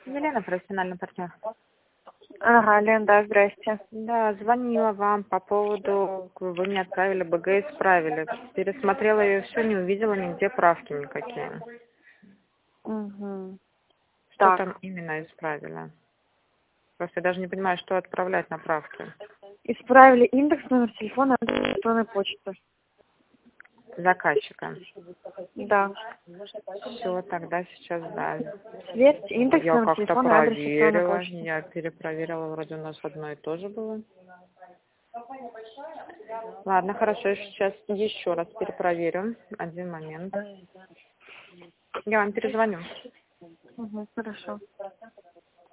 Елена, профессиональный партнер. Ага, Лен, да, здрасте. Да, звонила вам по поводу, вы мне отправили БГ, исправили. Пересмотрела ее все, не увидела нигде правки никакие. Угу. Что Так, там именно исправили? Просто я даже не понимаю, что отправлять на правки. исправили индекс, номер телефона, электронной почты. Заказчика. Да. Все, тогда сейчас, да. Сверьте индекс, Я номер как-то телефона, адрес электронной проверила, почты. я перепроверила, вроде у нас одно и то же было. Ладно, хорошо, я сейчас еще раз перепроверю. Один момент. Я вам перезвоню. Угу, хорошо.